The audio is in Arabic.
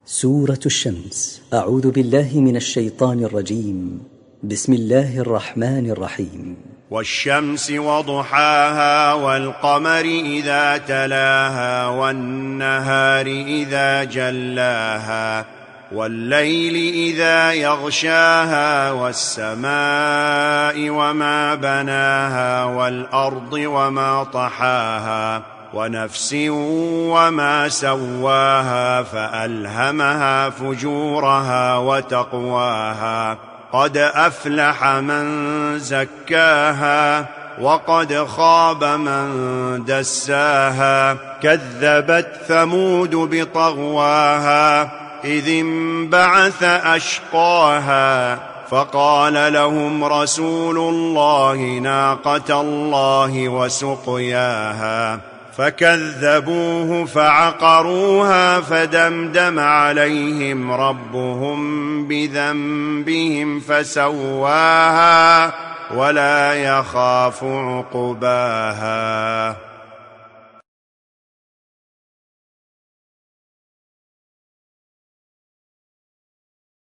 سورة الشمس. أعوذ بالله من الشيطان الرجيم. بسم الله الرحمن الرحيم. والشمس وضحاها والقمر إذا تلاها والنهار إذا جلاها والليل إذا يغشاها والسماء وما بناها والأرض وما طحاها ونفس وما سواها فألهمها فجورها وتقواها قد أفلح من زكاها وقد خاب من دساها كذبت ثمود بطغواها إذ انبعث أشقاها فقال لهم رسول الله ناقة الله وسقياها فكذبوه فعقروها فدمدم عليهم ربهم بذنبهم فسواها ولا يخاف عقباها.